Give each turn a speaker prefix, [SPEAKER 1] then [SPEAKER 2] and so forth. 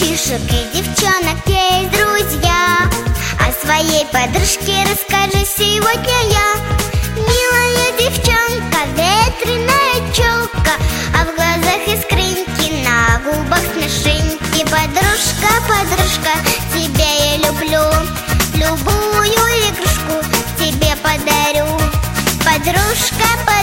[SPEAKER 1] мальчишек и девчонок есть друзья. О своей подружке расскажу сегодня я. Милая девчонка, ветреная челка, а в глазах искринки, на губах смешинки. Подружка, подружка, тебя я люблю, любую игрушку тебе подарю. Подружка,